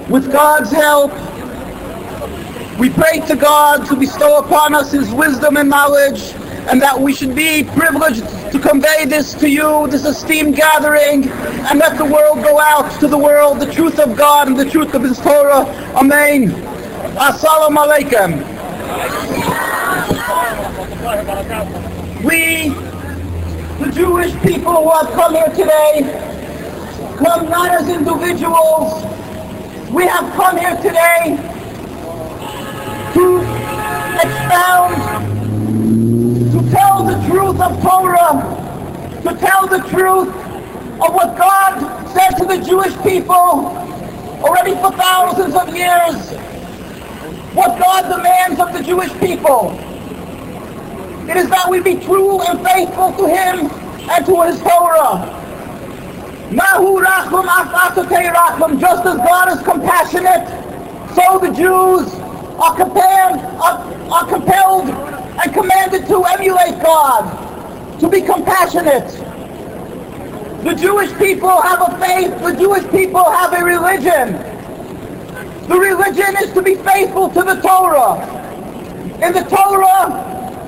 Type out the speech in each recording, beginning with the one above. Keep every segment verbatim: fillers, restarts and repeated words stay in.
With God's help, we pray to God to bestow upon us His wisdom and knowledge, and that we should be privileged to convey this to you, this esteemed gathering, and let the world go out to the world, the truth of God and the truth of His Torah. Amen. Assalamu alaikum. We, the Jewish people who have come here today, come not as individuals. We have come here today to expound, to tell the truth of Torah, to tell the truth of what God said to the Jewish people already for thousands of years, what God demands of the Jewish people. It is that we be true and faithful to Him and to His Torah. Mahu rachum af atatei rachum. Just as God is compassionate, so the Jews are compelled, are, are compelled and commanded to emulate God, to be compassionate. The Jewish people have a faith, the Jewish people have a religion. The religion is to be faithful to the Torah. In the Torah,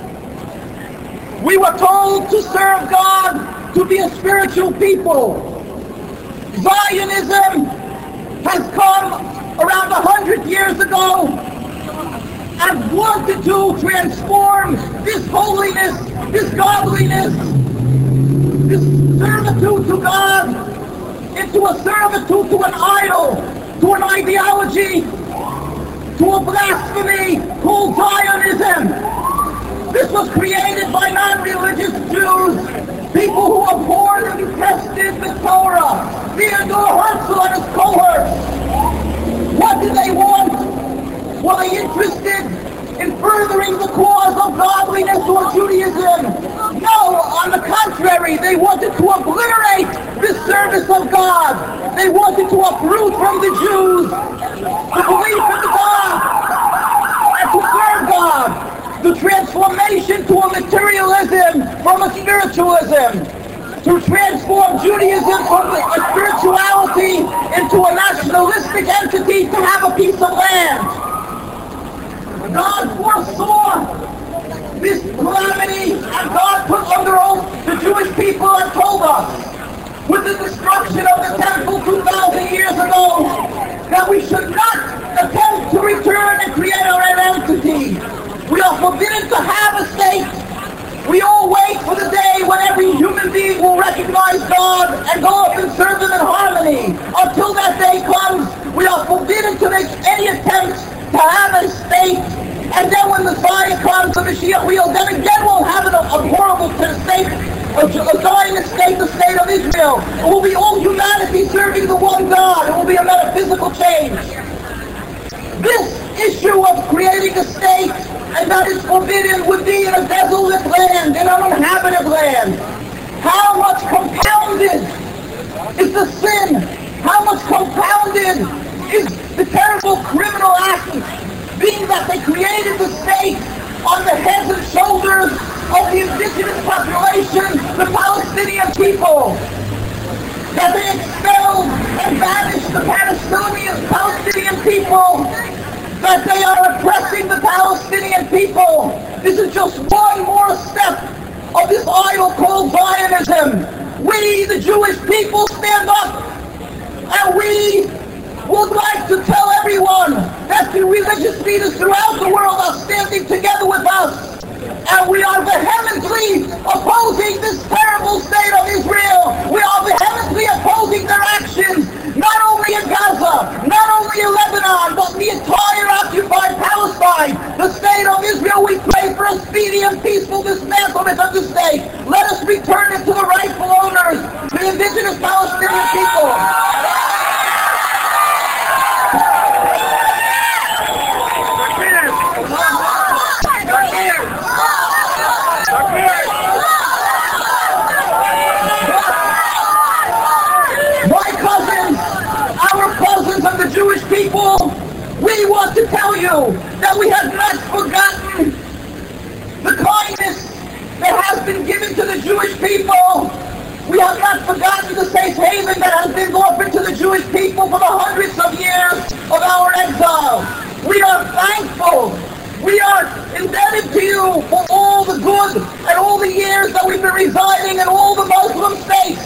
we were told to serve God, to be a spiritual people. Zionism has come around a hundred years ago and wanted to transform this holiness, this godliness, this servitude to God into a servitude to an idol, to an ideology, to a blasphemy called Zionism. This was created by non-religious Jews, people who are born and tested with Torah. Theodore Herzl and his cohorts. What did they want? Were they interested in furthering the cause of godliness or Judaism? No, on the contrary, they wanted to obliterate the service of God. They wanted to uproot from the Jews the belief in God and to serve God. The transformation to a materialism from a spiritualism, to transform Judaism from a spirituality into a nationalistic entity to have a piece of land. God foresaw this calamity, and God put under oath the Jewish people and told us, with the destruction of the temple two thousand years ago, that we should not attempt to return and create our own entity. We are forbidden to have a state. We all wait for the day when every human being will recognize God and go up and serve Him in harmony. Until that day comes, we are forbidden to make any attempts to have a state. And then when the Messiah comes, the Mashiach will, then again we'll have an, a horrible state, a, a Zionist state, the state of Israel. It will be all humanity serving the one God. It will be a metaphysical change. This issue of creating a state and that is forbidden would be in a desolate land, in an uninhabited land. How much compounded is the sin? How much compounded is the terrible criminal act, being that they created the state on the heads and shoulders of the indigenous population, the Palestinian people. That they expelled and banished the Palestinian, Palestinian people. That they are oppressing the Palestinian people. This is just one more step of this idol called Zionism. We, the Jewish people, stand up, and we would like to tell everyone that the religious leaders throughout the world are standing together with us, and we are vehemently opposing this terrible state of Israel. We are vehemently opposing their actions, not only in Gaza, not only in Lebanon, but the entire occupied Palestine, the state of Israel. We pray for a speedy and peaceful dismantlement of the state. Let us return it to the rightful owners, the indigenous Palestinian people. My cousins, our cousins of the Jewish people, we want to tell you that we have not forgotten the kindness that has been given to the Jewish people. We have not forgotten the safe haven that has been offered to the Jewish people for the hundreds of years of We are indebted to you for all the good and all the years that we've been residing in all the Muslim states.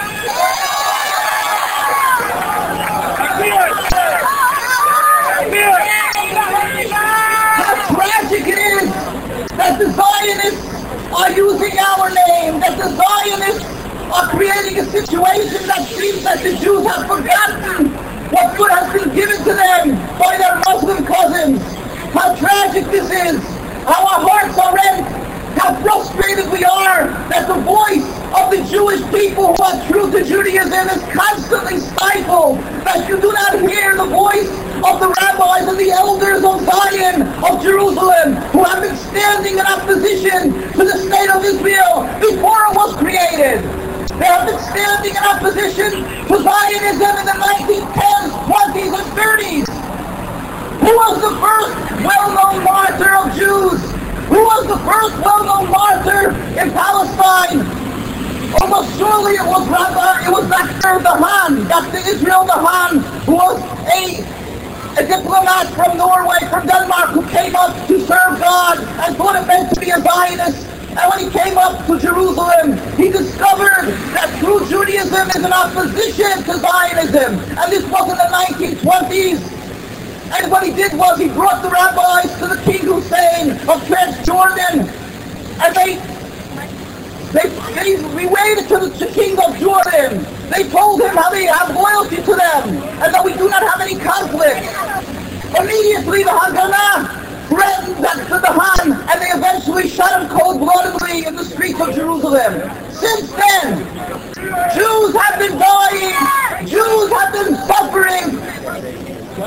How tragic it is that the Zionists are using our name, that the Zionists are creating a situation that seems that the Jews have forgotten what good has been given to them by their Muslim cousins. How tragic this is, how our hearts are rent, how frustrated we are that the voice of the Jewish people who are true to Judaism is constantly stifled, that you do not hear the voice of the rabbis and the elders of Zion, of Jerusalem, who have been standing in opposition to the state of Israel before it was created. They have been standing in opposition to Zionism in the nineteen tens, twenties, and thirties. Who was the first well-known martyr of Jews? Who was the first well-known martyr in Palestine? Almost surely it was Rabbi, it was Doctor Dahan, Doctor Israel Dahan, who was a, a diplomat from Norway, from Denmark, who came up to serve God and thought it meant to be a Zionist. And when he came up to Jerusalem, he discovered that true Judaism is in opposition to Zionism. And this was in the nineteen twenties. And what he did was he brought the rabbis to the King Hussein of Transjordan, and they they they related to the King of Jordan. They told him how they have loyalty to them and that we do not have any conflict. Immediately the Haganah threatened that to the Han, and they eventually shot him cold-bloodedly in the streets of Jerusalem. Since then, Jews have been dying. Jews have been suffering.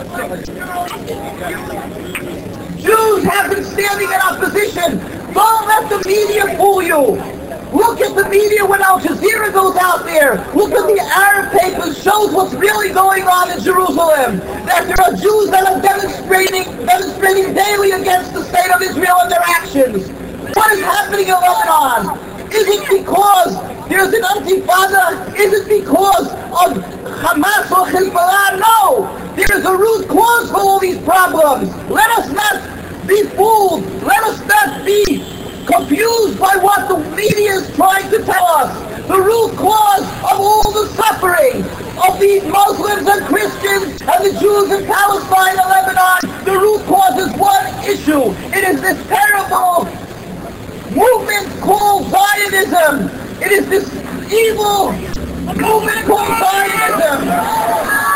Jews have been standing in opposition. Don't let the media fool you. Look at the media when Al Jazeera goes out there. Look at the Arab papers, shows what's really going on in Jerusalem. That there are Jews that are demonstrating, demonstrating daily against the state of Israel and their actions. What is happening in Lebanon? Is it because there's an intifada? Is it because of Hamas or Hezbollah? No! There is a root cause for all these problems. Let us not be fooled. Let us not be confused by what the media is trying to tell us. The root cause of all the suffering of these Muslims and Christians and the Jews in Palestine and Lebanon, the root cause is one issue. It is this terrible movement called Zionism. It is this evil movement called Zionism.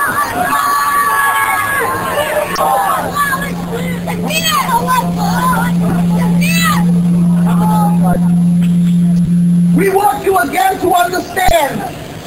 We want you again to understand.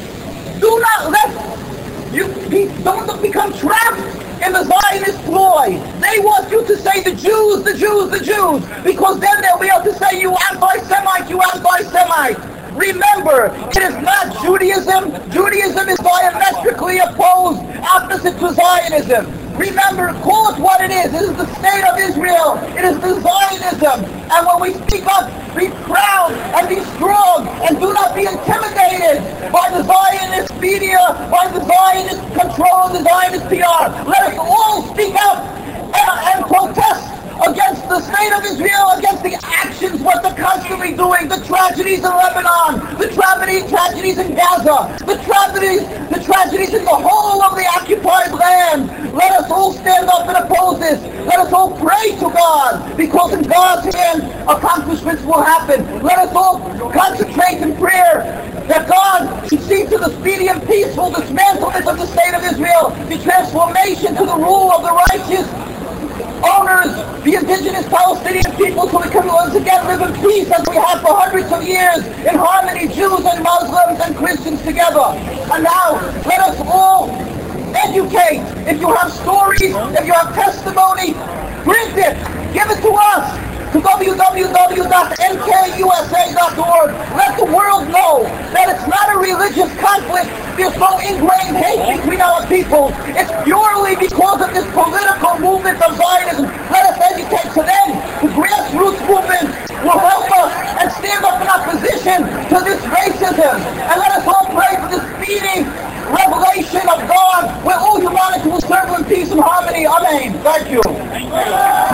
Do not let you be, don't become trapped in the Zionist ploy. They want you to say the Jews, the Jews, the Jews, because then they'll be able to say you anti-Semite, you anti-Semite. Remember, it is not Judaism. Judaism is diametrically opposed, opposite to Zionism. Remember, call it what it is. It is the state of Israel. It is the Zionism. And when we speak up, be proud and be strong and do not be intimidated by the Zionist media, by the Zionist control, the Zionist P R. Let us all speak up and, and protest against the state of Israel, against the actions, what they're constantly doing, the tragedies in Lebanon, the tragedy, tragedies in Gaza, the tragedies, the tragedies in the whole of the occupied land. Let us all stand up and oppose this. Let us all pray to God, because in God's hand, accomplishments will happen. Let us all concentrate in prayer that God should see to the speedy and peaceful dismantlement of the state of Israel, the transformation to the rule of the righteous owners, the indigenous Palestinian people, so we can once again live in peace as we have for hundreds of years, in harmony, Jews and Muslims and Christians together. And now, let us all educate. If you have stories, if you have testimony, print it, give it to us, to w w w dot n k u s a dot org. Let the world know that it's not a religious conflict. There's no ingrained hate between our people. It's purely because of this political movement of Zionism. Let us educate to them. The grassroots movement will help us and stand up in opposition to this racism. And let us all pray for the speedy revelation of God, where all humanity will serve in peace and harmony. Amen. Thank you.